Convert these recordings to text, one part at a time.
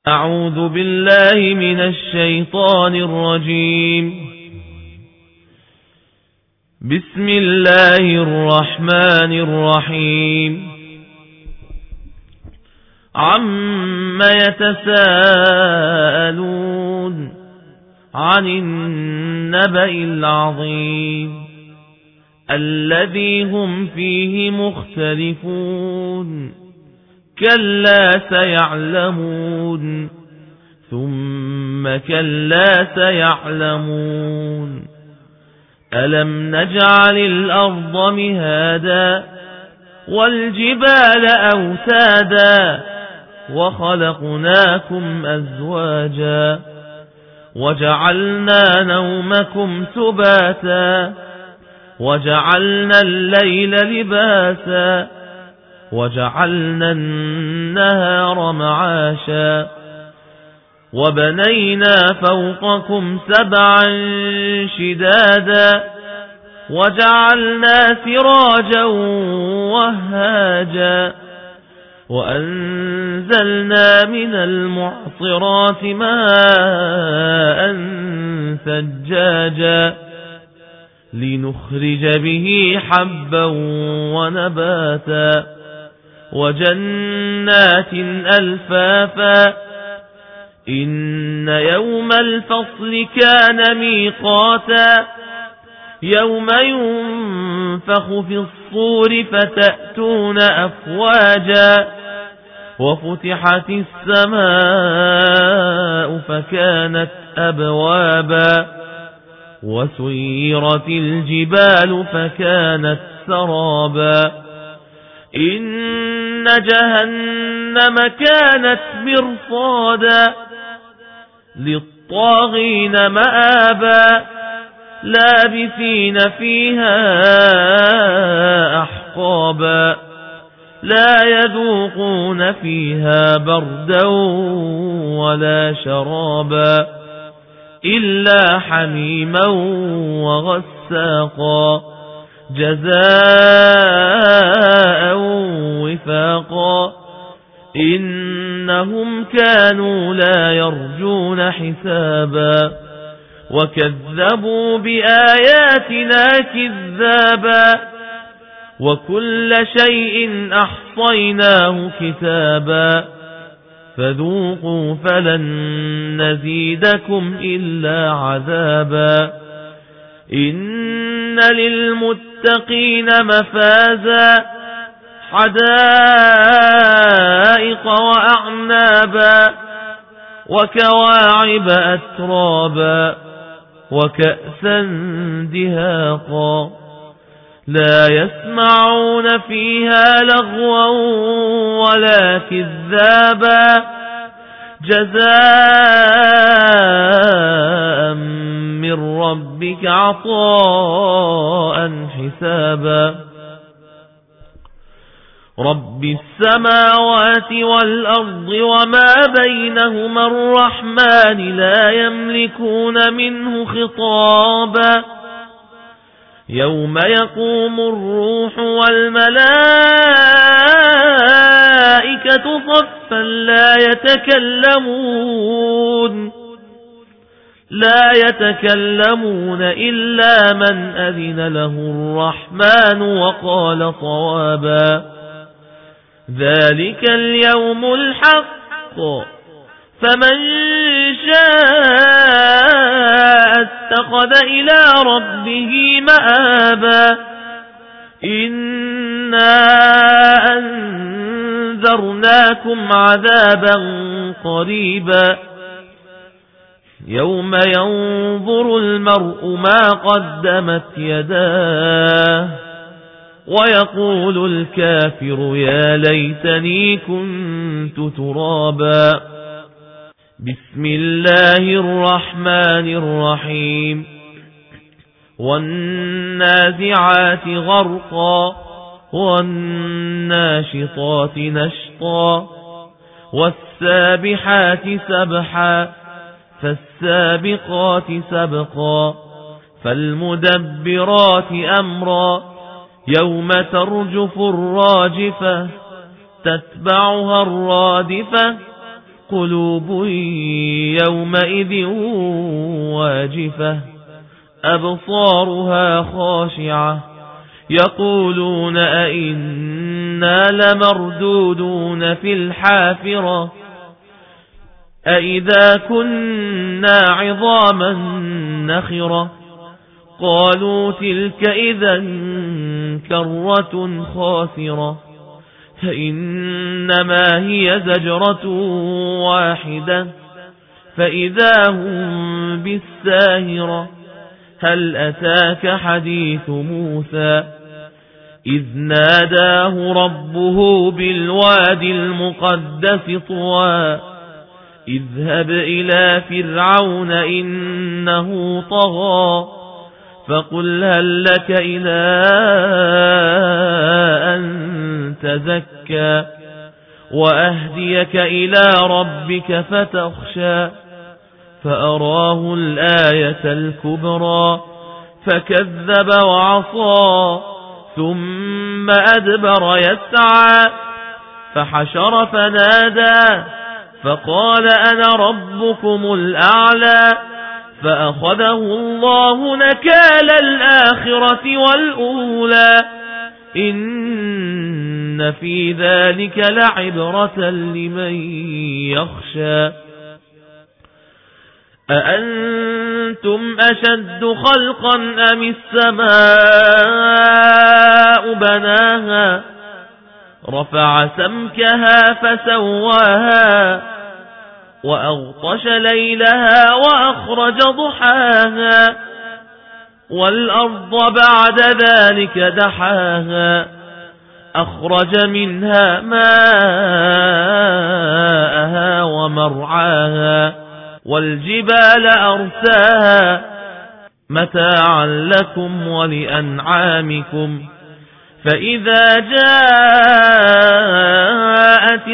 أعوذ بالله من الشيطان الرجيم. بسم الله الرحمن الرحيم. عم يتساءلون عن النبأ العظيم الذي هم فيه مختلفون كلا سيعلمون ثم كلا سيعلمون ألم نجعل الأرض مهادا والجبال أوتادا وخلقناكم أزواجا وجعلنا نومكم سباتا وجعلنا الليل لباسا وجعلنا النهار معاشا وبنينا فوقكم سبعا شدادا وجعلنا سراجا وهاجا وأنزلنا من المعصرات ماء ثجاجا لنخرج به حبا ونباتا وجنات ألفافا إن يوم الفصل كان ميقاتا يوم ينفخ في الصور فتأتون أفواجا وفتحت السماء فكانت أبوابا وسيرت الجبال فكانت سرابا إن جهنم كانت مرصادا للطاغين مآبا لابثين فيها أحقابا لا يذوقون فيها بردا ولا شرابا إلا حميما وغساقا جزاء وفاقا إنهم كانوا لا يرجون حسابا وكذبوا بآياتنا كذابا وكل شيء أحصيناه كتابا فذوقوا فلن نزيدكم إلا عذابا إن للمتقين مفازا حدائق وأعنابا وكواعب أترابا وكأسا دهاقا لا يسمعون فيها لغوا ولا كذابا جزاء من ربك عطاء حسابا رب السماوات والأرض وما بينهما الرحمن لا يملكون منه خطابا يوم يقوم الروح والملائكة صفا لا يتكلمون إلا من أذن له الرحمن وقال صوابا ذلك اليوم الحق فمن شاء اتخذ إلى ربه مآبا إنا أنذرناكم عذابا قريبا يوم ينظر المرء ما قدمت يداه ويقول الكافر يا ليتني كنت ترابا بسم الله الرحمن الرحيم والنازعات غرقا والناشطات نشطا والسابحات سبحا فالسابقات سبقا فالمدبرات أمرا يوم ترجف الراجفة تتبعها الرادفة قلوب يومئذ واجفة أبصارها خاشعة يقولون أئنا لمردودون في الحافرة أئذا كنا عظاما نخرة قالوا تلك إذا كرة خاسرة فإنما هي زجرة واحدة فإذا هم بالساهرة هل أتاك حديث موسى إذ ناداه ربه بالواد المقدس طوى اذهب إلى فرعون إنه طغى فقل هل لك إلى أن تزكى وأهديك إلى ربك فتخشى فأراه الآية الكبرى فكذب وعصى ثم أدبر يسعى فحشر فنادى فقال أنا ربكم الأعلى فأخذه الله نكال الآخرة والأولى إن في ذلك لعبرة لمن يخشى أأنتم أشد خلقا أم السماء بناها رفع سمكها فسواها وأغطش ليلها وأخرج ضحاها والأرض بعد ذلك دحاها أخرج منها ماءها ومرعاها والجبال أرساها متاعا لكم ولأنعامكم فإذا جاءت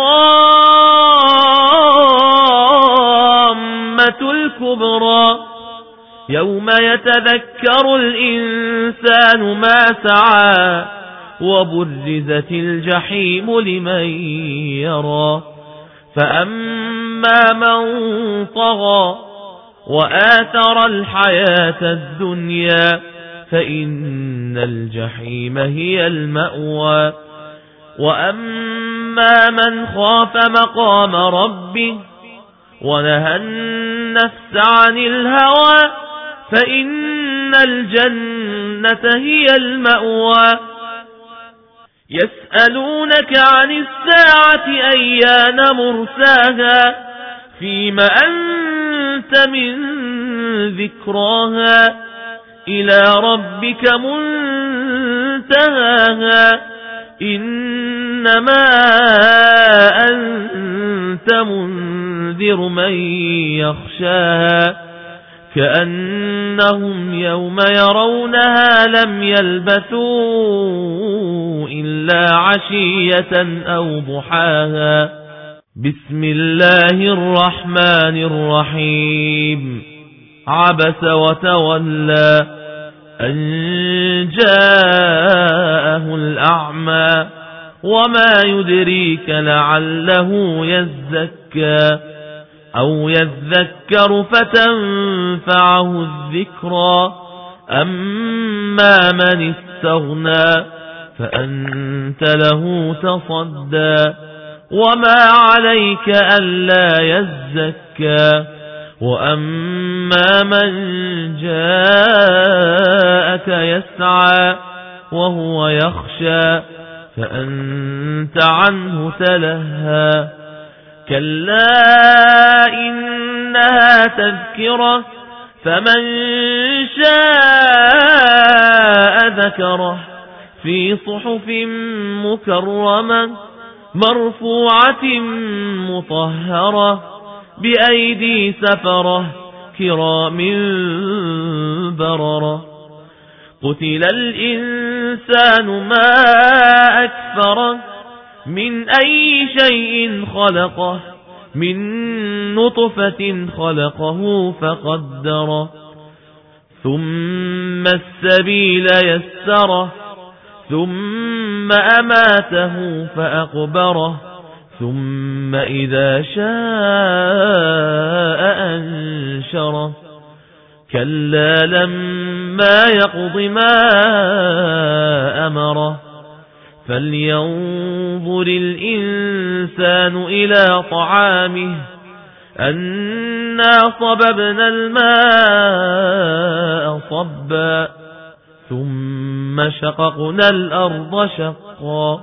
الطامة الكبرى يوم يتذكر الإنسان ما سعى وبرزت الجحيم لمن يرى فأما من طغى وآثر الحياة الدنيا فإن الجحيم هي المأوى وأما من خاف مقام ربه ونهى النفس عن الهوى فإن الجنة هي المأوى يسألونك عن الساعة أيان مرساها فيما أنت من ذكراها إلى ربك منتهاها إنما أنت منذر من يخشاها كأنهم يوم يرونها لم يلبثوا إلا عشية أو ضحاها بسم الله الرحمن الرحيم عبس وتولى أن جاءه الأعمى وما يدريك لعله يزكى أو يذكر فتنفعه الذكرى أما من استغنى فأنت له تصدى وما عليك ألا يزكى وأما من جاءك يسعى وهو يخشى فأنت عنه تلهى كلا إنها تذكرة فمن شاء ذكره في صحف مكرمة مرفوعة مطهرة بأيدي سفرة كرام بررة قتل الإنسان ما أكفره من أي شيء خلقه من نطفة خلقه فقدره ثم السبيل يسره ثم أماته فأقبره ثم إذا شاء أنشره كلا لما يقض ما أمره فلينظر الإنسان إلى طعامه أنا صببنا الماء صبا ثم شققنا الأرض شقا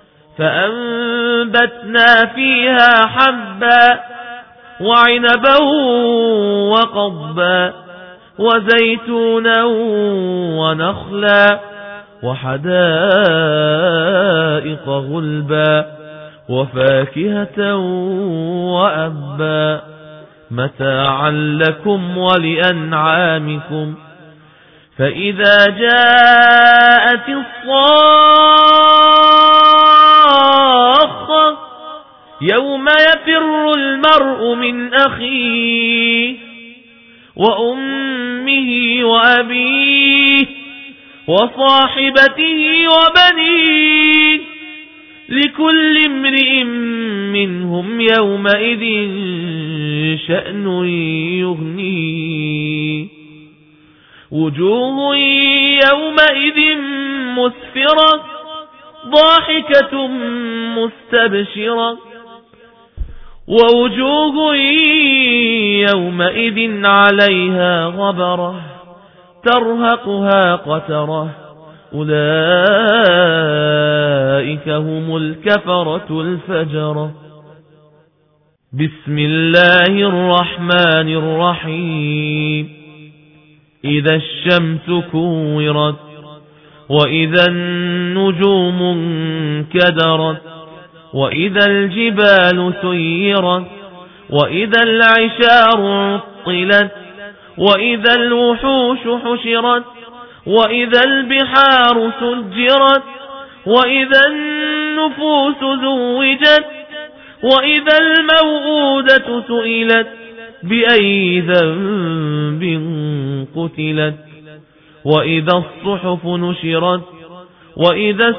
فأنبتنا فيها حبا وعنبا وقضبا وزيتونا ونخلا وحدائق غلبا وفاكهة وأبا متاعا لكم ولأنعامكم فإذا جاءت الصاخة يوم يفر المرء من أخيه وأمه وأبيه وصاحبته وبنيه لكل امرئ منهم يومئذ شأن يغنيه وجوه يومئذ مسفرة ضاحكة مستبشرة ووجوه يومئذ عليها غبرة ترهقها قترة أولئك هم الكفرة الفجرة بسم الله الرحمن الرحيم إذا الشمس كورت وإذا النجوم انكدرت وإذا الجبال سيرت وإذا العشار عطلت وإذا الوحوش حشرت وإذا البحار سجرت وإذا النفوس زوجت وإذا الموءودة سئلت بأي ذنب قتلت وإذا الصحف نشرت وإذا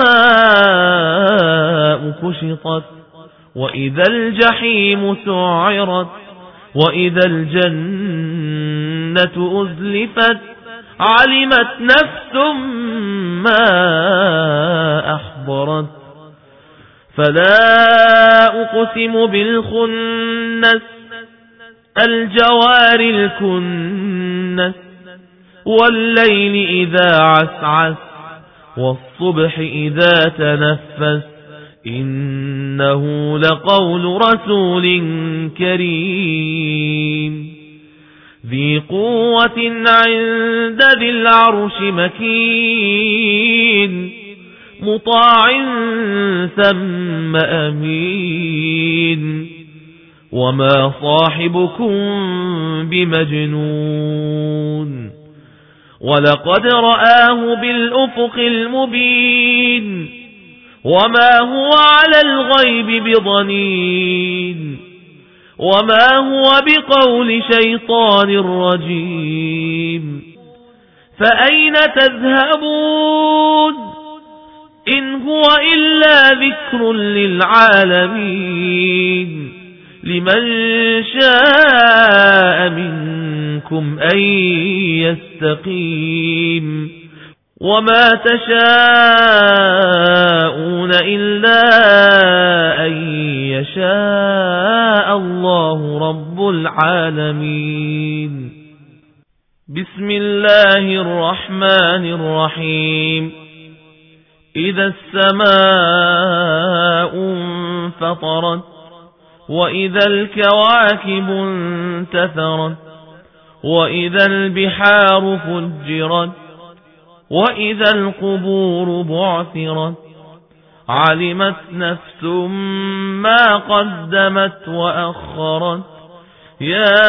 السماء كشطت وإذا الجحيم سعرت وإذا الجنة أزلفت علمت نفس ما أحضرت فلا أقسم بالخنس الجوار الكنس والليل إذا عسعس والصبح إذا تنفس إنه لقول رسول كريم ذي قوة عند ذي العرش مكين مطاع ثم أمين وما صاحبكم بمجنون ولقد رآه بالأفق المبين وما هو على الغيب بضنين وما هو بقول شيطان رجيم فأين تذهبون إن هو إلا ذكر للعالمين لمن شاء منكم أن يستقيم وما تشاءون إلا أن يشاء الله رب العالمين بسم الله الرحمن الرحيم إذا السماء انفطرت وإذا الكواكب انتثرت وإذا البحار فجرت وإذا القبور بعثرت علمت نفس ما قدمت وأخرت يا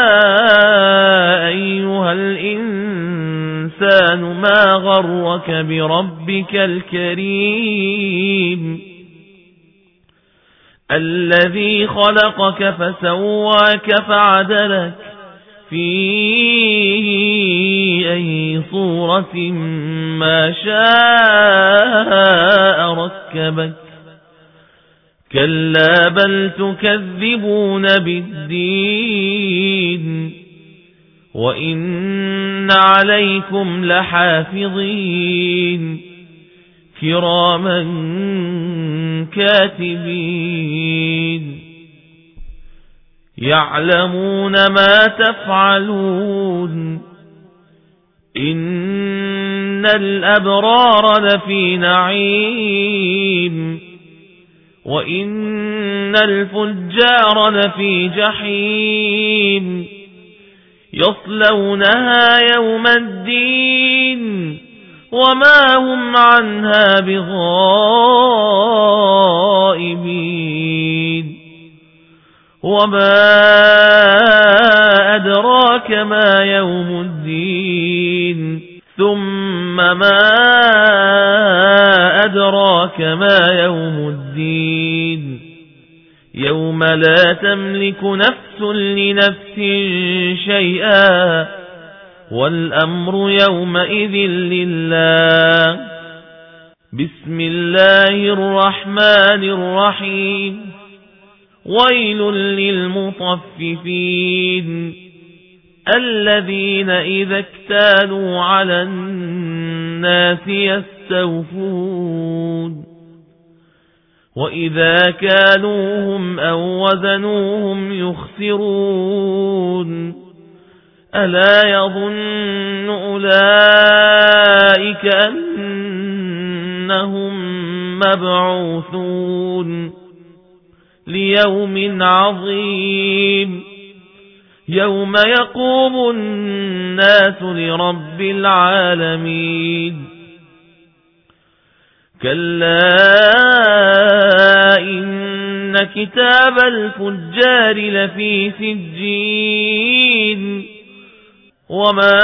أيها الإنسان ما غرك بربك الكريم الذي خلقك فسواك فعدلك في أي صورة ما شاء ركبك كلا بل تكذبون بالدين وإن عليكم لحافظين كراما كاتبين يعلمون ما تفعلون إن الأبرار لفي نعيم وإن الفجار لفي جحيم يصلونها يوم الدين وما هم عنها بغائبين وما أدراك ما يوم الدين ثم ما أدراك ما يوم الدين يوم لا تملك نفس لنفس شيئا والأمر يومئذ لله بسم الله الرحمن الرحيم ويل للمطففين الذين إذا اكتالوا على الناس يستوفون وإذا كالوهم أو وزنوهم يخسرون ألا يظن أولئك أنهم مبعوثون ليوم عظيم يوم يقوم الناس لرب العالمين كلا إن كتاب الفجار لفي سجين وما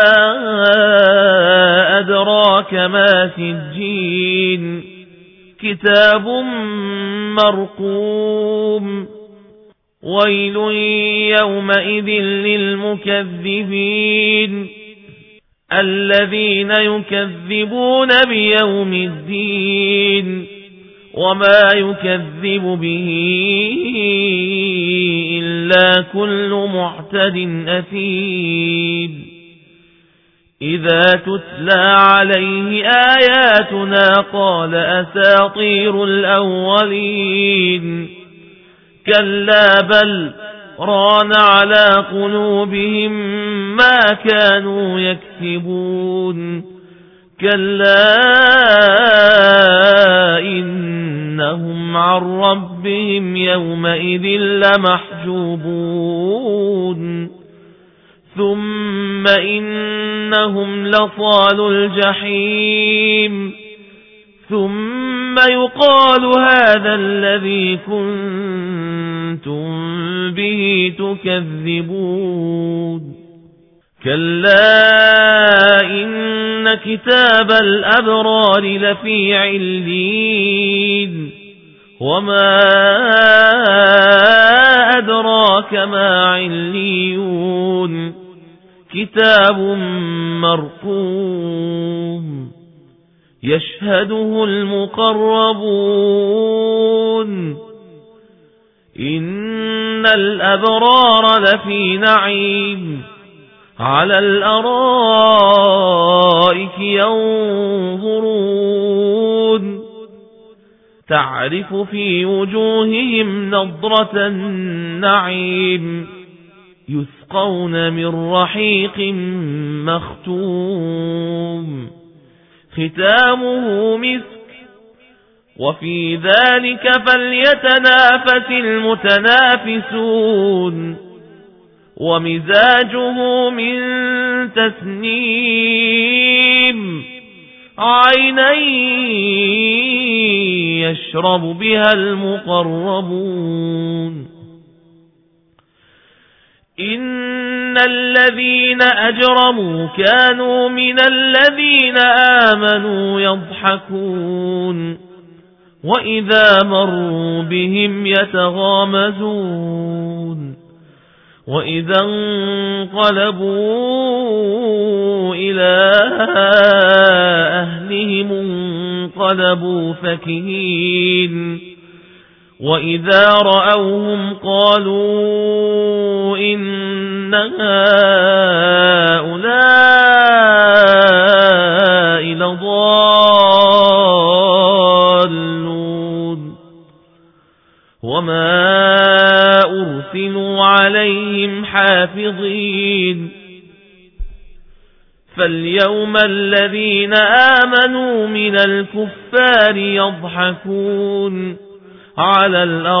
أدراك ما سجين كتاب مرقوم ويل يومئذ للمكذبين الذين يكذبون بيوم الدين وما يكذب به إلا كل معتد أثيم إذا تتلى عليه آياتنا قال أساطير الأولين كلا بل ران على قلوبهم ما كانوا يكسبون كلا إنهم عن ربهم يومئذ لمحجوبون ثم إنهم لصالو الجحيم ثم يقال هذا الذي كنتم به تكذبون كلا إن كتاب الأبرار لفي علين وما أدراك ما عليون كتاب مرقوم يشهده المقربون إن الأبرار لفي نعيم على الأرائك ينظرون تعرف في وجوههم نضرة النعيم يسقون من رحيق مختوم ختامه مسك وفي ذلك فليتنافس المتنافسون ومزاجه من تسنيم عينا يشرب بها المقربون إن الذين أجرموا كانوا من الذين آمنوا يضحكون وإذا مروا بهم يتغامزون وإذا انقلبوا إلى أهلهم انقلبوا فكهين وإذا رأوهم قالوا إن هؤلاء لضالون وما أرسلوا عليهم حافظين فاليوم الذين آمنوا من الكفار يضحكون على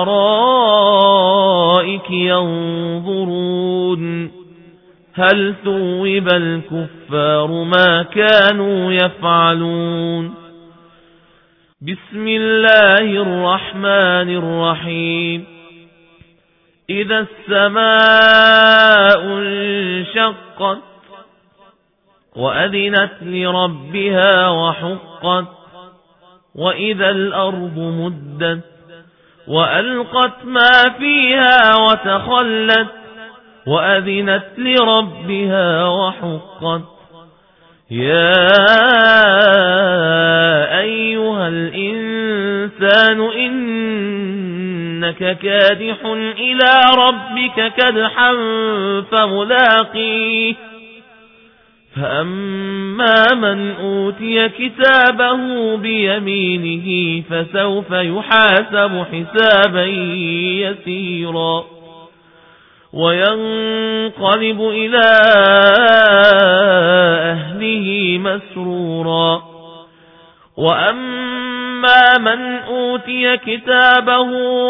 الأرائك ينظرون هل ثوب الكفار ما كانوا يفعلون بسم الله الرحمن الرحيم إذا السماء انشقت وأذنت لربها وحقت وإذا الأرض مدت وألقت ما فيها وتخلت وأذنت لربها وحقت يا أيها الإنسان إنك كادح إلى ربك كدحا فملاقيه فأما من أوتي كتابه بيمينه فسوف يحاسب حسابا يسيرا وينقلب إلى أهله مسرورا وأما من أوتي كتابه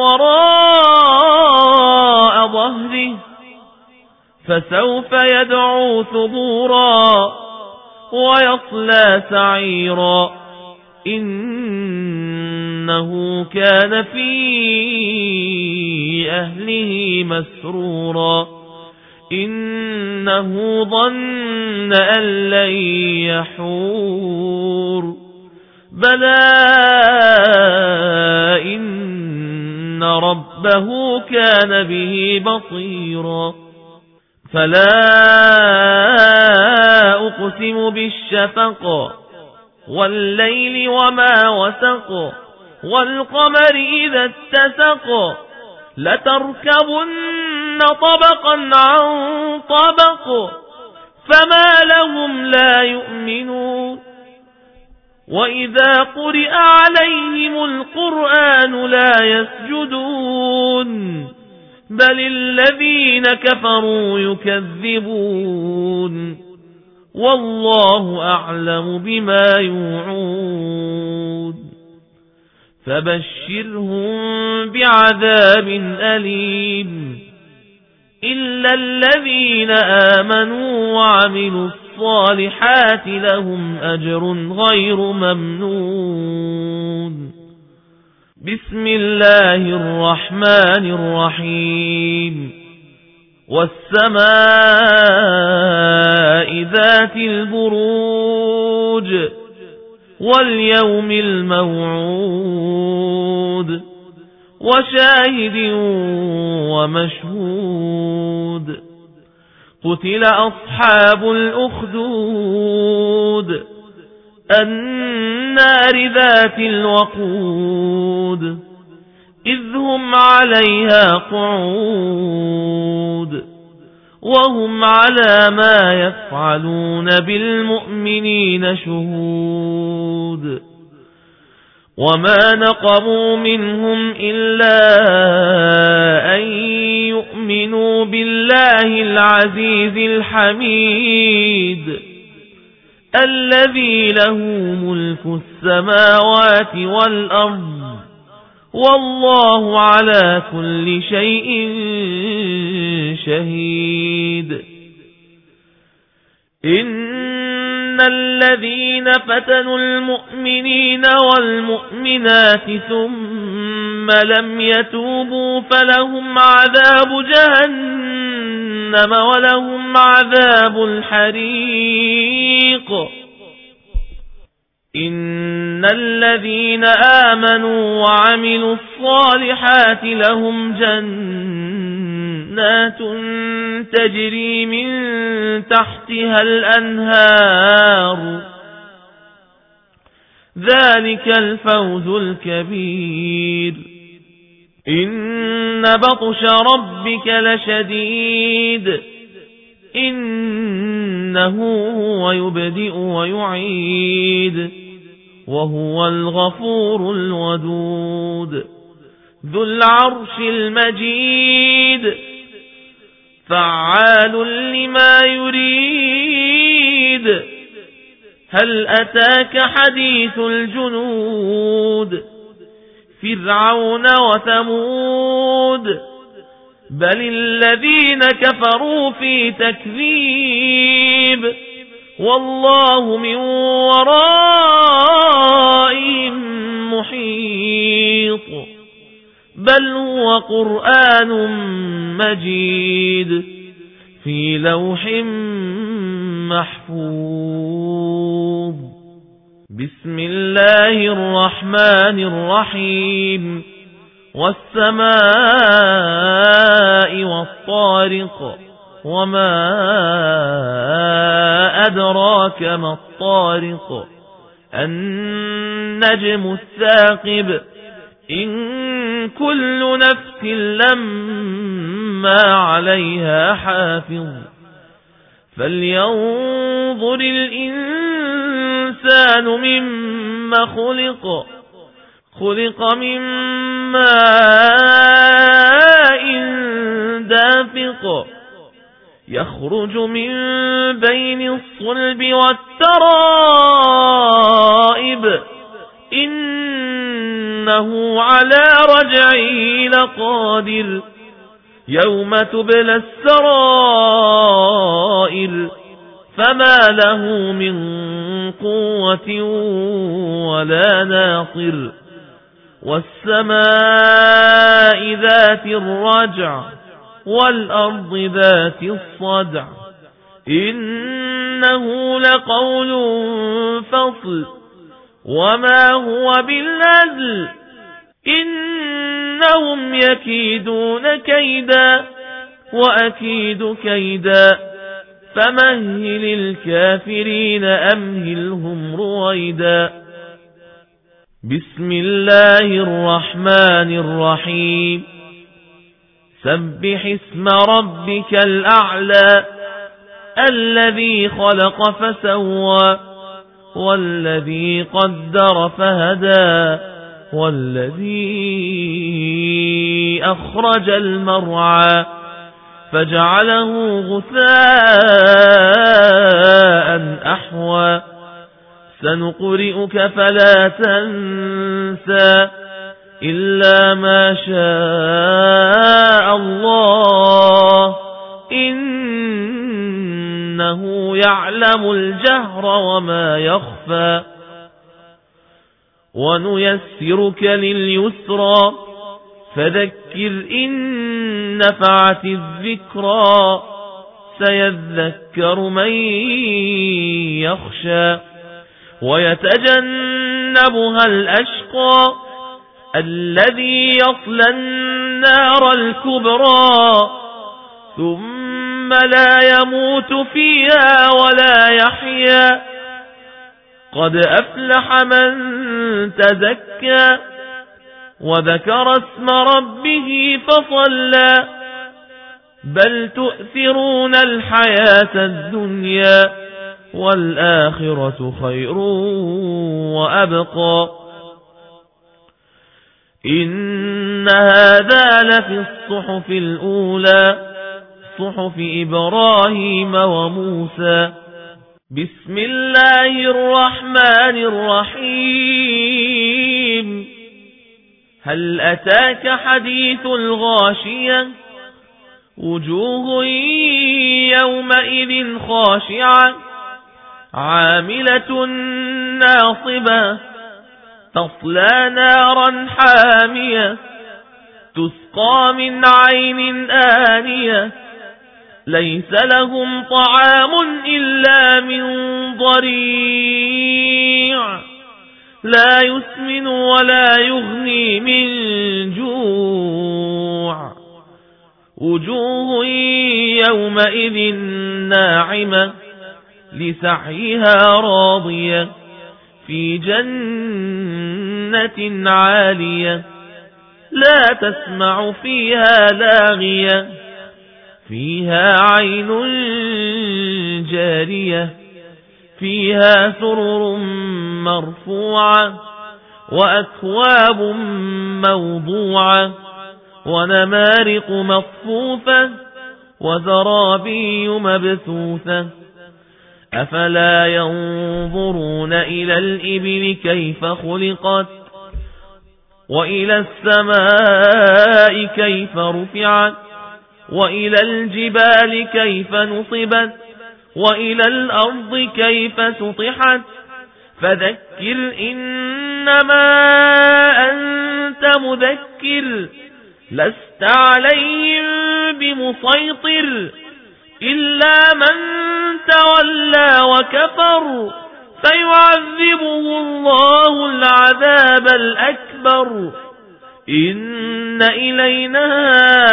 وراء ظهره فسوف يدعو ثبورا ويصلى سعيرا إنه كان في أهله مسرورا إنه ظن أن لن يحور بلى إن ربه كان به بصيرا فلا أقسم بالشفق والليل وما وسق والقمر إذا اتسق لتركبن طبقا عن طبق فما لهم لا يؤمنون وإذا قرئ عليهم القرآن لا يسجدون بل الذين كفروا يكذبون والله أعلم بما يوعون فبشرهم بعذاب أليم إلا الذين آمنوا وعملوا الصالحات لهم أجر غير ممنون بسم الله الرحمن الرحيم والسماء ذات البروج واليوم الموعود وشاهد ومشهود قتل أصحاب الأخدود النار ذات الوقود إذ هم عليها قعود وهم على ما يفعلون بالمؤمنين شهود وما نقموا منهم إلا أن يؤمنوا بالله العزيز الحميد الذي له ملك السماوات والأرض والله على كل شيء شهيد إن الذين فتنوا المؤمنين والمؤمنات ثم لم يتوبوا فلهم عذاب جهنم ولهم عذاب الحريق إن الذين آمنوا وعملوا الصالحات لهم جنات تجري من تحتها الأنهار ذلك الفوز الكبير إن بطش ربك لشديد إنه هو يبدئ ويعيد وهو الغفور الودود ذو العرش المجيد فعال لما يريد هل أتاك حديث الجنود فرعون وثمود بل الذين كفروا في تكذيب والله من ورائهم محيط بل هو قرآن مجيد في لوح محفوظ بسم الله الرحمن الرحيم والسماء والطارق وما أدراك ما الطارق النجم الثاقب إن كل نفس لما عليها حافظ فلينظر الإنسان مما خلق من ماء دافق يخرج من بين الصلب والترائب إنه على رجعه لقادر يوم تبلى السرائر فما له من قوة ولا ناصر والسماء ذات الرجع والأرض ذات الصدع إنه لقول فصل وما هو بالهزل إنهم يكيدون كيدا وأكيد كيدا فمهل الكافرين أمهلهم رويدا بسم الله الرحمن الرحيم سبح اسم ربك الأعلى الذي خلق فسوى والذي قدر فهدى والذي أخرج المرعى فجعله غثاء أحوى سنقرئك فلا تنسى إلا ما شاء الله إنه يعلم الجهر وما يخفى ونيسرك لليسرى فذكر إن نفعت الذكرى سيذكر من يخشى ويتجنبها الأشقى الذي يصلى النار الكبرى ثم لا يموت فيها ولا يحيا قد أفلح من تزكى وذكر اسم ربه فصلى بل تؤثرون الحياة الدنيا والآخرة خير وأبقى إن هذا لفي الصحف الأولى صحف إبراهيم وموسى بسم الله الرحمن الرحيم هل أتاك حديث الغاشية وجوه يومئذ خاشعة عاملة ناصبة تصلى نارا حامية تسقى من عين آنية ليس لهم طعام إلا من ضريع لا يسمن ولا يغني من جوع وجوه يومئذ ناعمة لسعيها راضية في جنة عالية لا تسمع فيها لاغية فيها عين جارية فيها سرر مرفوعة وأكواب موضوعة ونمارق مصفوفة وزرابي مبثوثة أفلا ينظرون إلى الإبل كيف خلقت وإلى السماء كيف رفعت وإلى الجبال كيف نصبت وإلى الأرض كيف سطحت فذكر إنما أنت مذكر لست عليهم بمسيطر إلا من تولى وكفر فيعذبه الله العذاب الأكبر إن إلينا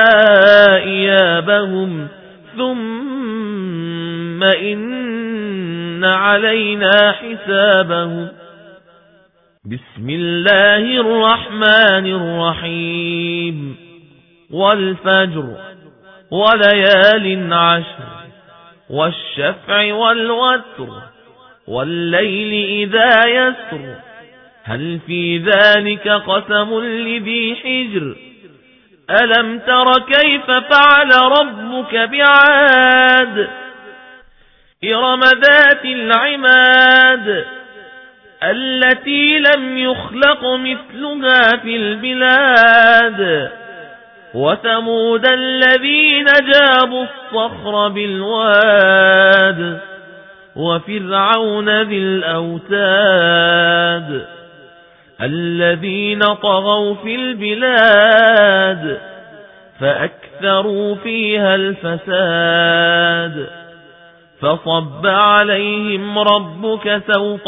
إيابهم ثم إن علينا حسابهم بسم الله الرحمن الرحيم والفجر وليال عشر والشفع والوتر والليل إذا يسر هل في ذلك قسم لذي حجر ألم تر كيف فعل ربك بعاد إرم ذات العماد التي لم يخلق مثلها في البلاد وثمود الذين جابوا الصخر بالواد وفرعون ذي الأوتاد الذين طغوا في البلاد فأكثروا فيها الفساد فصب عليهم ربك سوط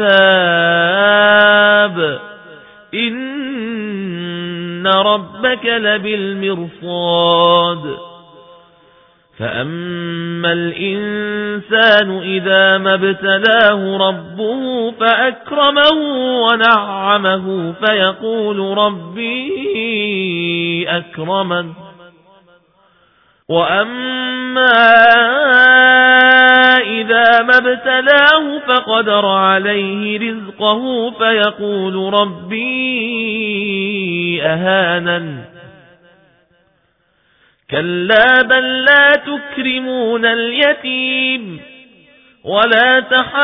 عذاب إن ربك لبالمرصاد فأما الإنسان إذا ما ابتلاه ربه فأكرمه ونعمه فيقول ربي أكرمن وأما إذا ما ابتلاه فقدر عليه رزقه فيقول ربي أهانن كلا بل لا تكرمون اليتيم ولا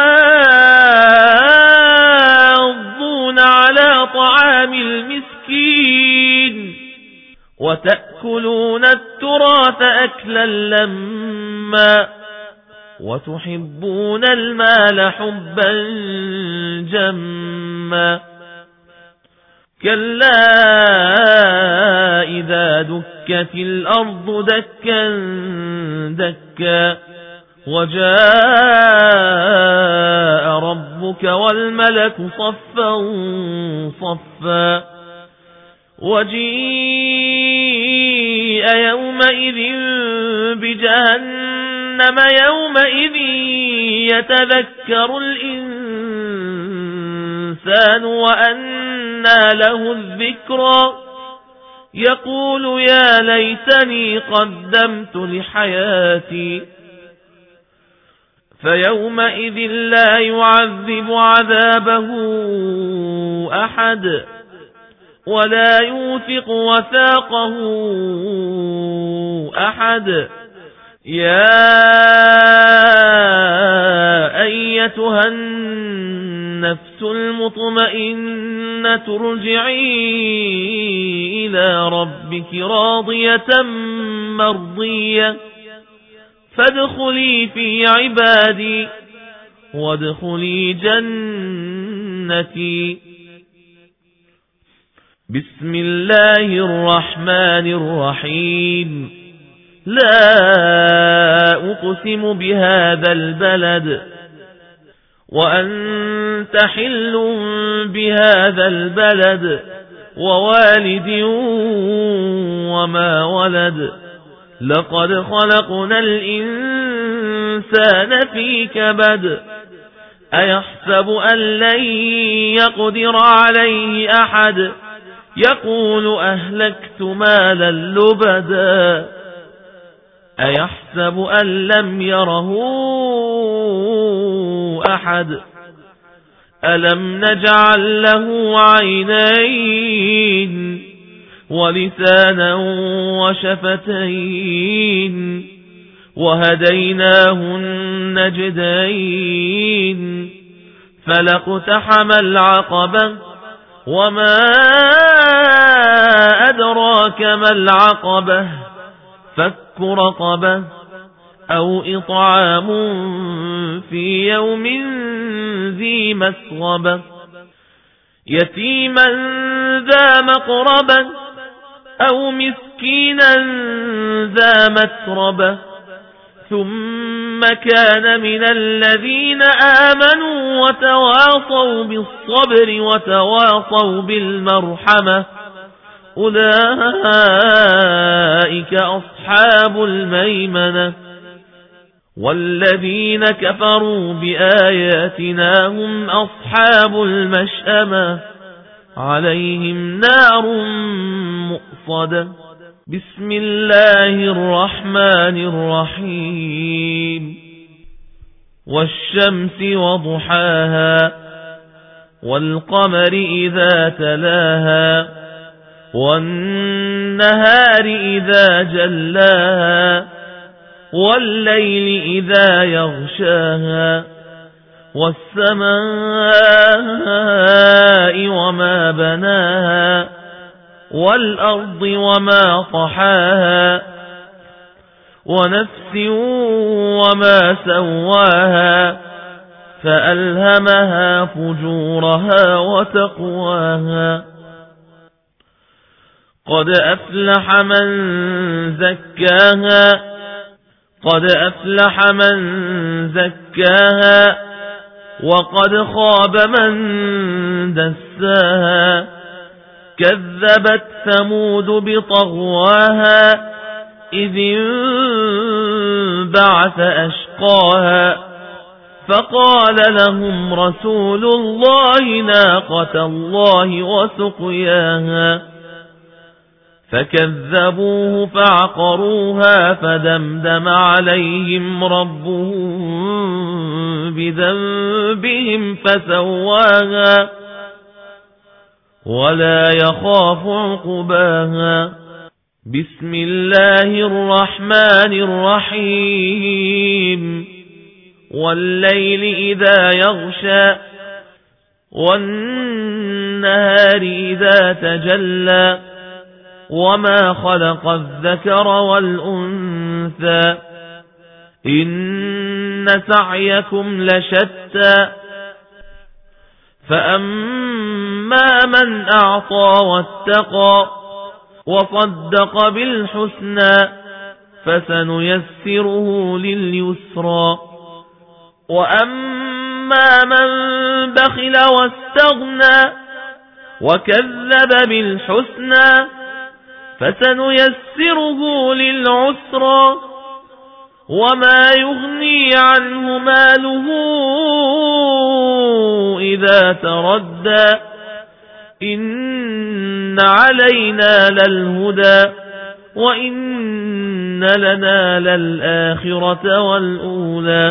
تحاضون على طعام المسكين وتأكلون التراث أكلا لما وتحبون المال حبا جما كلا إذا دكت الأرض دكا دكا وجاء ربك والملك صفا صفا وجيء يومئذ بجهنم يومئذ يتذكر الإنسان وأنى له الذكرى يقول يا ليتني قدمت لحياتي فيومئذ لا يعذب عذابه أحد ولا يوثق وثاقه أحد يا أيتها النفس المطمئنة ارجعي إلى ربك راضية مرضية فادخلي في عبادي وادخلي جنتي بسم الله الرحمن الرحيم لا أقسم بهذا البلد وأنت حل بهذا البلد ووالد وما ولد لقد خلقنا الإنسان في كبد أيحسب أن لن يقدر عليه أحد يقول أهلكت مالا لبدا أيحسب أن لم يره أحد ألم نجعل له عينين ولسانا وشفتين وهديناه النجدين فلاقتحم العقبة وما أدراك ما العقبة فك رقبة أو إطعام في يوم ذي مسغبة يتيما ذا مقربة أو مسكينا ذا متربة ثم كان من الذين آمنوا وتواصوا بالصبر وتواصوا بالمرحمة أولئك أصحاب الميمنة والذين كفروا بآياتنا هم أصحاب المشأمة عليهم نار مؤصدة بسم الله الرحمن الرحيم والشمس وضحاها والقمر إذا تلاها والنهار إذا جلاها والليل إذا يغشاها والسماء وما بناها والأرض وما طحاها ونفس وما سواها فألهمها فجورها وتقواها قد أفلح من زكاها قد أفلح من زكاها وقد خاب من دساها كذبت ثمود بطغواها إذ انبعث أشقاها فقال لهم رسول الله ناقة الله وسقياها فكذبوه فعقروها فدمدم عليهم ربهم بذنبهم فسواها ولا يخاف عقباها بسم الله الرحمن الرحيم والليل إذا يغشى والنهار إذا تجلى وما خلق الذكر والأنثى إن سعيكم لشتى فأما من أعطى واتقى وصدق بالحسنى فسنيسره لليسرى وأما من بخل واستغنى وكذب بالحسنى فسنيسره للعسرى وما يغني عنه ماله إذا تردى إن علينا للهدى وإن لنا للآخرة والأولى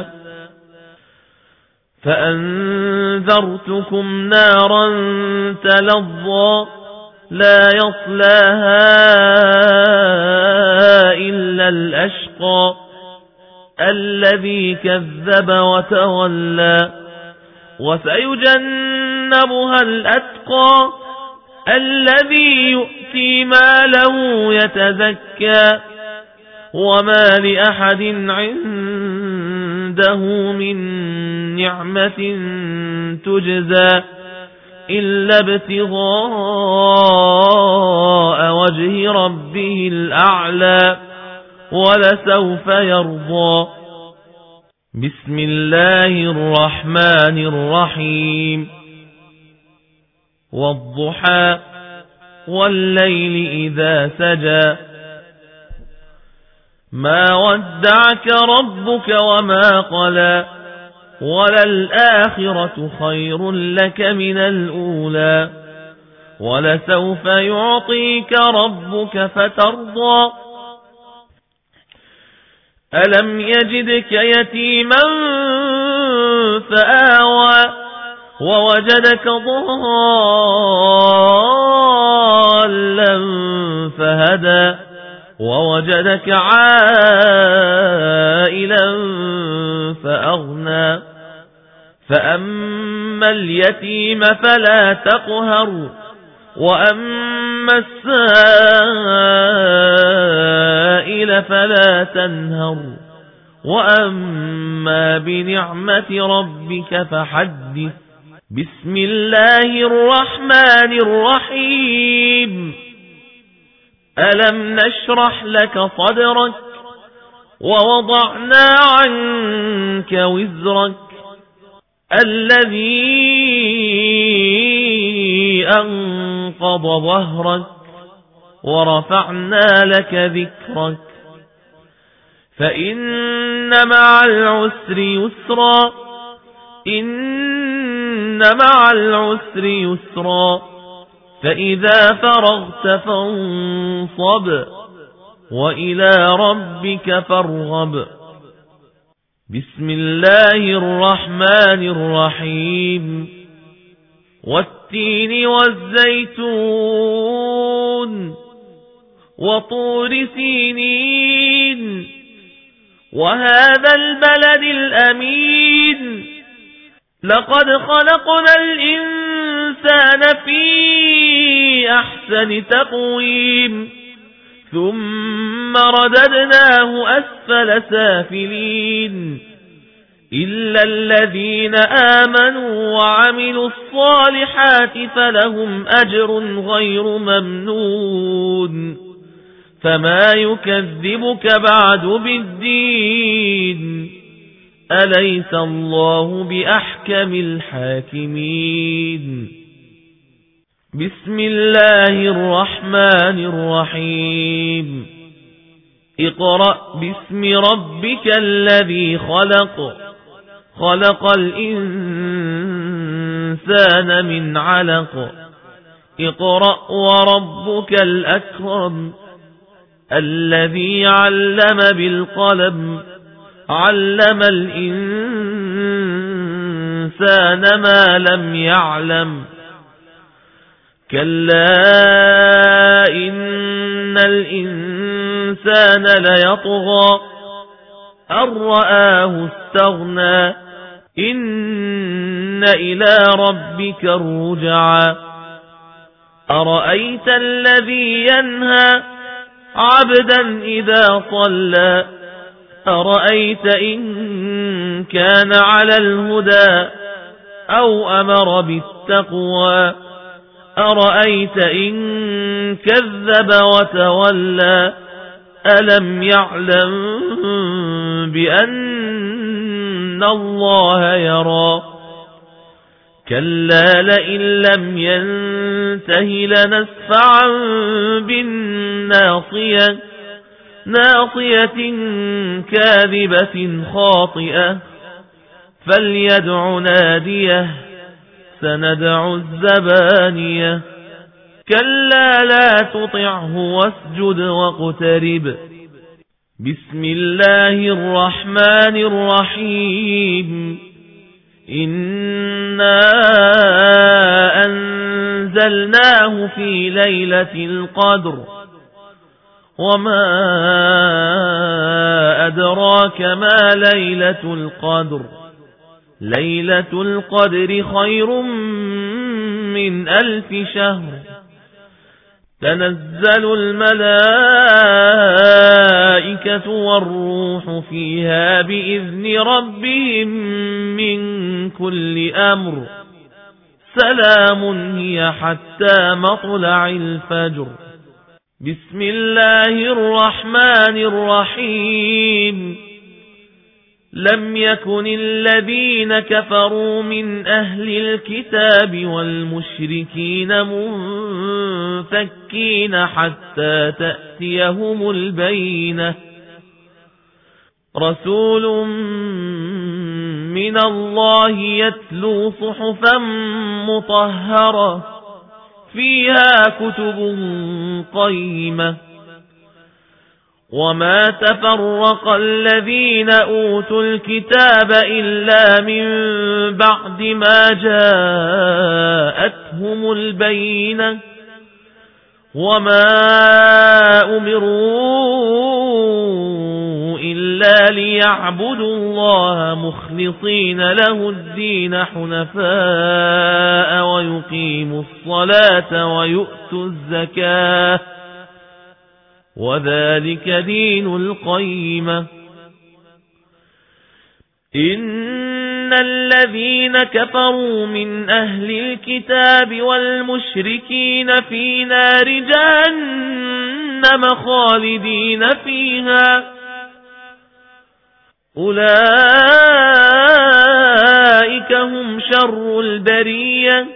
فأنذرتكم نارا تلظى لا يصلاها إلا الأشقى الذي كذب وتولى وسيجنبها الأتقى الذي يؤتي ماله يتزكى وما لأحد عنده من نعمة تجزى إلا ابتغاء وجه ربه الأعلى ولسوف يرضى بسم الله الرحمن الرحيم والضحى والليل إذا سجى ما ودعك ربك وما قلى وللآخرة خير لك من الأولى ولسوف يعطيك ربك فترضى ألم يجدك يتيما فآوى ووجدك ضالا فهدى ووجدك عائلا فأغنى فأما اليتيم فلا تقهر وأما السائل فلا تنهر وأما بنعمة ربك فحدث بسم الله الرحمن الرحيم ألم نشرح لك صدرك ووضعنا عنك وزرك الذي أنقض ظهرك ورفعنا لك ذكرك فإن مع العسر يسرا إن مع العسر يسرا فإذا فرغت فانصب وإلى ربك فارغب بسم الله الرحمن الرحيم والتين والزيتون وطور سينين وهذا البلد الأمين لقد خلقنا الإنسان في أحسن تقويم ثم رددناه أسفل سافلين إلا الذين آمنوا وعملوا الصالحات فلهم أجر غير ممنون فما يكذبك بعد بالدين أليس الله بأحكم الحاكمين بسم الله الرحمن الرحيم اقرأ باسم ربك الذي خلق خلق الإنسان من علق اقرأ وربك الأكرم الذي علم بالقلم علم الإنسان ما لم يعلم كلا إن الإنسان ليطغى أن رآه استغنى إن إلى ربك الرجعى أرأيت الذي ينهى عبدا إذا صلى أرأيت إن كان على الهدى أو أمر بالتقوى أرأيت إن كذب وتولى ألم يعلم بأن الله يرى كلا لئن لم ينته لنسفعا بالناصية ناصية كاذبة خاطئة فليدع ناديه سندع الزبانية كلا لا تطعه واسجد واقترب بسم الله الرحمن الرحيم إنا أنزلناه في ليلة القدر وما أدراك ما ليلة القدر ليلة القدر خير من 1000 شهر تنزل الملائكة والروح فيها بإذن ربهم من كل أمر سلام هي حتى مطلع الفجر بسم الله الرحمن الرحيم لم يكن الذين كفروا من أهل الكتاب والمشركين منفكين حتى تأتيهم البينة رسول من الله يتلو صحفا مطهرة فيها كتب قيمة وما تفرق الذين أوتوا الكتاب إلا من بعد ما جاءتهم البينة وما أمروا إلا ليعبدوا الله مخلصين له الدين حنفاء ويقيموا الصلاة ويؤتوا الزكاة وذلك دين القيمة إن الذين كفروا من أهل الكتاب والمشركين في نار جهنم خالدين فيها أولئك هم شر البرية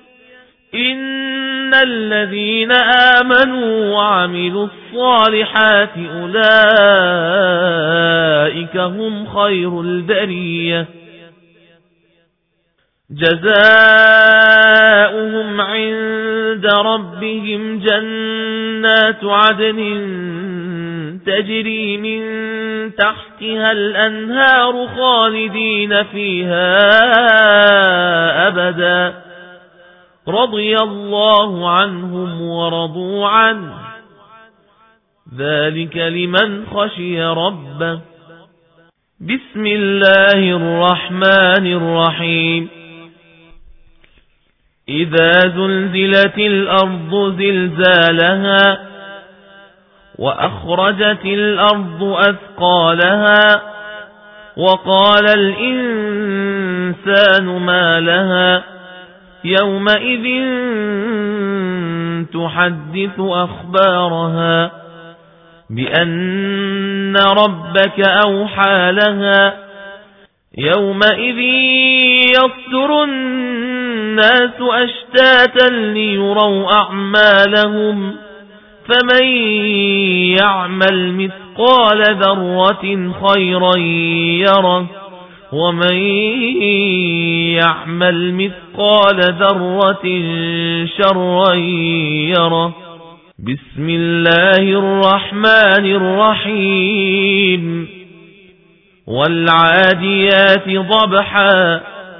إن الذين آمنوا وعملوا الصالحات أولئك هم خير البرية جزاؤهم عند ربهم جنات عدن تجري من تحتها الأنهار خالدين فيها أبدا رضي الله عنهم ورضوا عنه ذلك لمن خشي ربه بسم الله الرحمن الرحيم إذا زلزلت الأرض زلزالها وأخرجت الأرض أثقالها وقال الإنسان ما لها يومئذ تحدث أخبارها بأن ربك أوحى لها يومئذ يصدر الناس أشتاتا ليروا أعمالهم فمن يعمل مثقال ذرة خيرا يره ومن يعمل مثقال ذرة شرا يره بسم الله الرحمن الرحيم والعاديات ضبحا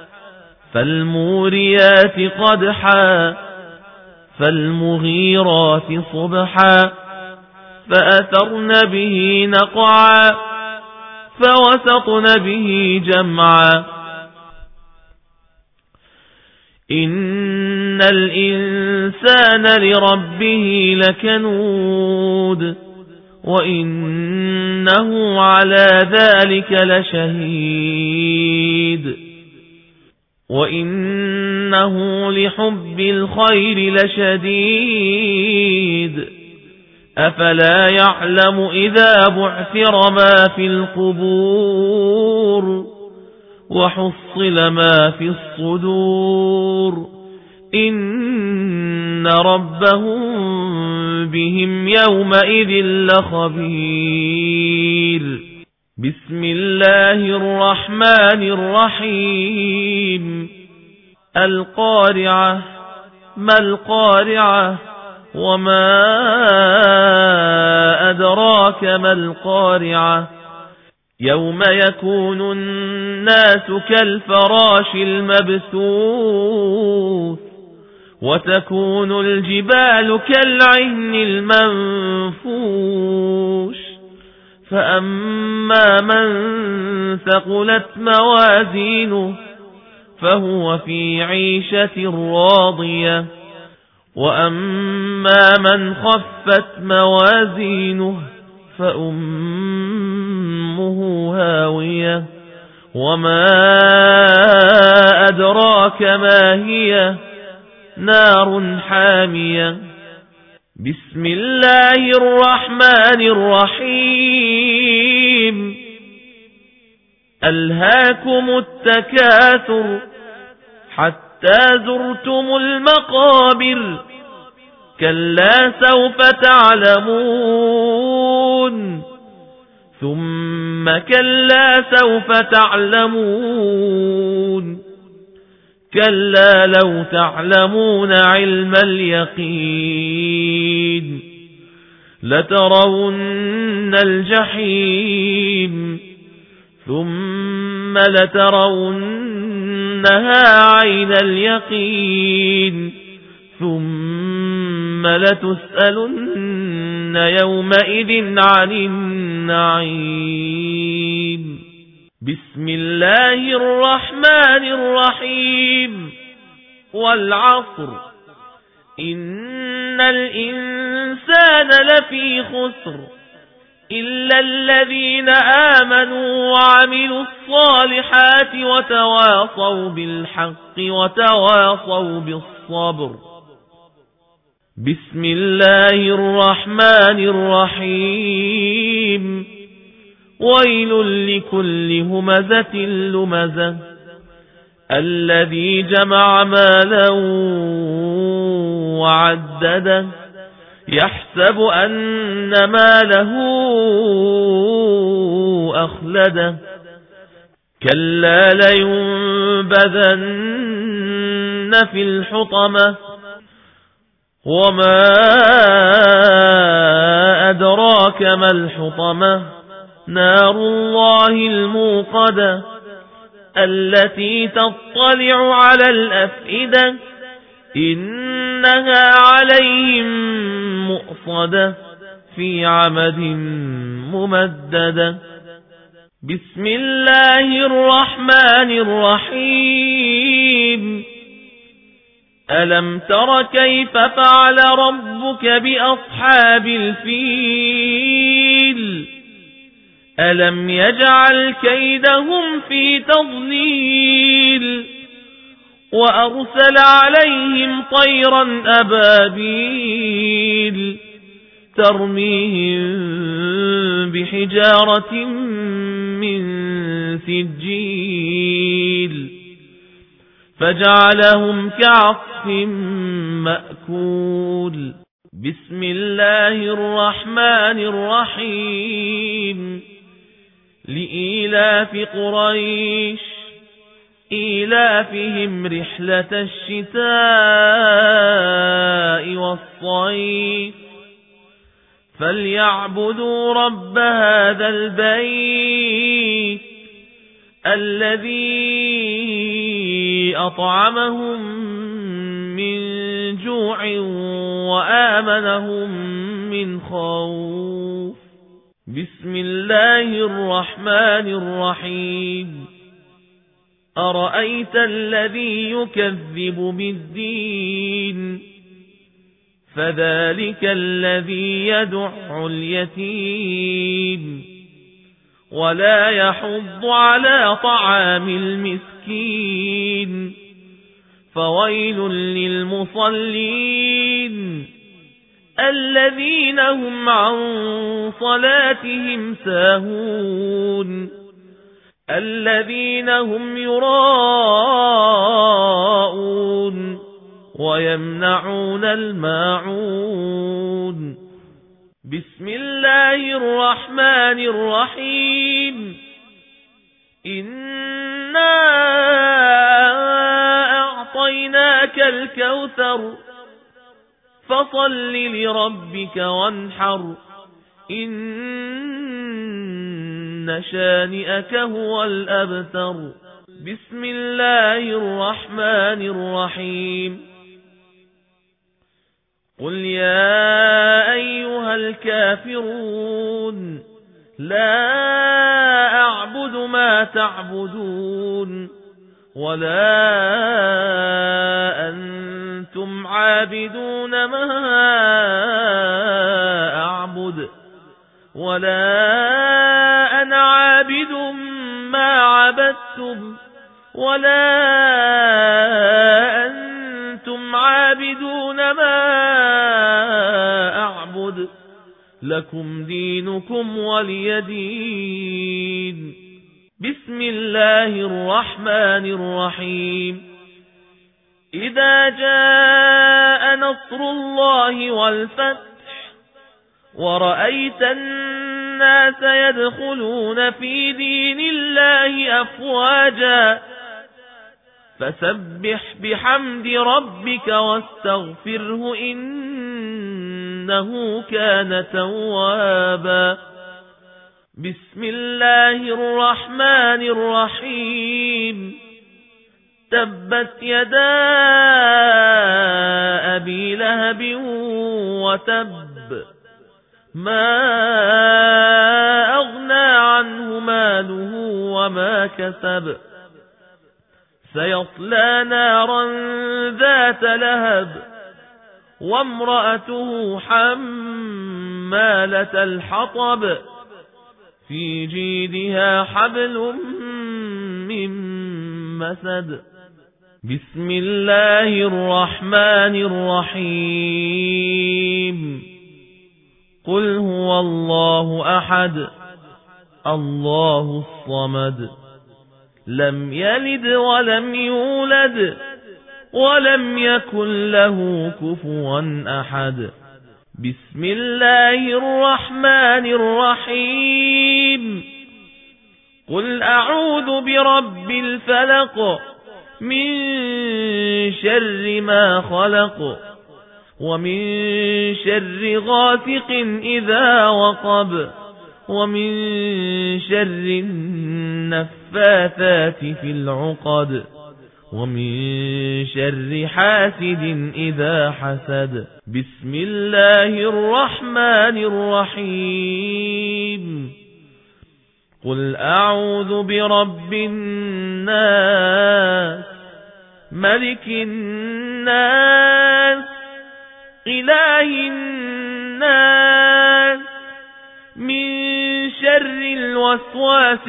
فالموريات قدحا فالمغيرات صبحا فأثرن به نقعا فوسطن به جمعا إن الإنسان لربه لكنود وإنه على ذلك لشهيد وإنه لحب الخير لشديد أفلا يعلم إذا بعثر ما في القبور وحصل ما في الصدور إن ربهم بهم يومئذ لخبير بسم الله الرحمن الرحيم القارعة ما القارعة وما أدراك ما القارعة يوم يكون الناس كالفراش المبثوث وتكون الجبال كالعهن المنفوش فأما من ثقلت موازينه فهو في عيشة راضية وأما من خفت موازينه فأمه هاوية وما أدراك ما هي نار حامية بسم الله الرحمن الرحيم ألهاكم التكاثر حتى زرتم المقابر كلا سوف تعلمون ثم كلا سوف تعلمون كلا لو تعلمون علم اليقين لترون الجحيم ثم لترونها عين اليقين ثم لتسألن يومئذ عن النعيم. بسم الله الرحمن الرحيم. والعصر إن الإنسان لفي خسر إلا الذين آمنوا وعملوا الصالحات وتواصوا بالحق وتواصوا بالصبر. بسم الله الرحمن الرحيم. ويل لكل همزة لمزة الذي جمع مالا وعدده يحسب أن ماله أخلده كلا لينبذن في الحطمة وما أدراك ما الحطمة نار الله الموقدة التي تطلع على الأفئدة إنها عليهم مؤصدة في عمد ممددة. بسم الله الرحمن الرحيم. ألم تر كيف فعل ربك بأصحاب الفيل ألم يجعل كيدهم في تضليل وأرسل عليهم طيرا أبابيل ترميهم بحجارة من سجيل فجعلهم كعصف مأكول. بسم الله الرحمن الرحيم. لإيلاف قريش إيلافهم رحلة الشتاء والصيف فليعبدوا رب هذا البيت الذي أطعمهم من جوع وآمنهم من خوف. بسم الله الرحمن الرحيم. أرأيت الذي يكذب بالدين فذلك الذي يدع اليتيم ولا يحض على طعام المسكين فويل للمصلين الذين هم عن صلاتهم ساهون الذين هم يراءون ويمنعون الماعون. بسم الله الرحمن الرحيم. إنا أعطيناك الكوثر فصل لربك وانحر إن شانئك هو الأبتر. بسم الله الرحمن الرحيم. قل يا أيها الكافرون لا أعبد ما تعبدون ولا أنتم عابدون ما أعبد ولا أنا عابد ما عبدتم ولا أنتم عابدون ما أعبد لكم دينكم ولي دين. بسم الله الرحمن الرحيم. إذا جاء نصر الله والفتح ورأيت الناس يدخلون في دين الله أفواجا فسبح بحمد ربك واستغفره إنه كان توابا. بسم الله الرحمن الرحيم. تبت يدا أبي لهب وتب ما أغنى عنه ماله وما كسب سيصلى نارا ذات لهب وامرأته حمالة الحطب في جيدها حبل من مسد. بسم الله الرحمن الرحيم. قل هو الله أحد الله الصمد لم يلد ولم يولد ولم يكن له كفوا أحد. بسم الله الرحمن الرحيم. قل أعوذ برب الفلق من شر ما خلق ومن شر غاسق إذا وقب ومن شر النفاثات في العقد ومن شر حاسد إذا حسد. بسم الله الرحمن الرحيم. قل أعوذ برب الناس ملك الناس إله الناس من شر الوسواس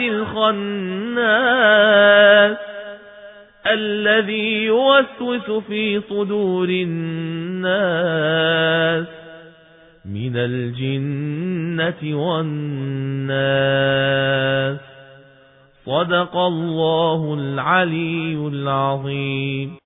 الخناس الذي يوسوس في صدور الناس من الجنة والناس. صدق الله العلي العظيم.